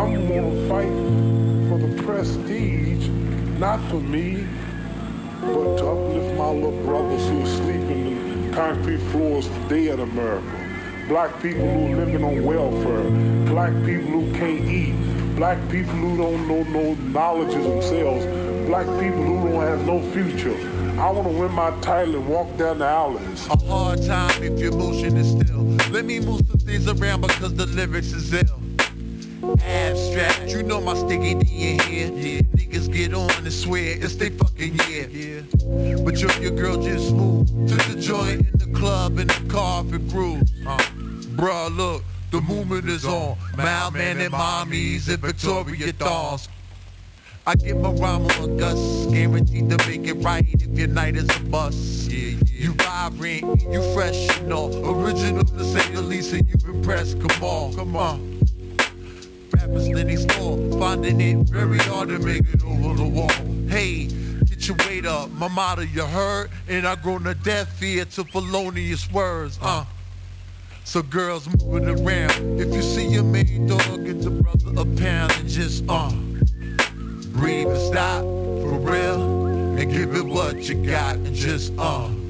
I'm gonna fight for the prestige, not for me, but to uplift my little brothers who are sleeping in concrete floors today in America. Black people who are living on welfare. Black people who can't eat. Black people who don't know no knowledge of themselves. Black people who don't have no future. I want to win my title and walk down the alleys. A hard time if your motion is still. Let me move some things around because the lyrics is ill. Abstract, you know my sticky D in here. Yeah. Niggas get on and swear it's they fucking year. Yeah. But your girl just moved to the joint in the club in the carpet groove. Bruh, look, the movement is on. Mailman and mommies and Victoria thongs. I get my rhyme on Gus, guaranteed to make it right if your night is a bust. Yeah. You vibrant, you fresh, you know, original to say the least, and you've impressed. Come on. Rappers Lenny Store, finding it very hard to make it over the wall. Hey, get your weight up, my motto you heard, and I grown a deaf ear to felonious words. So girls moving around, if you see your main dog, get the brother a pound and just breathe and stop, for real, and give it what you got and just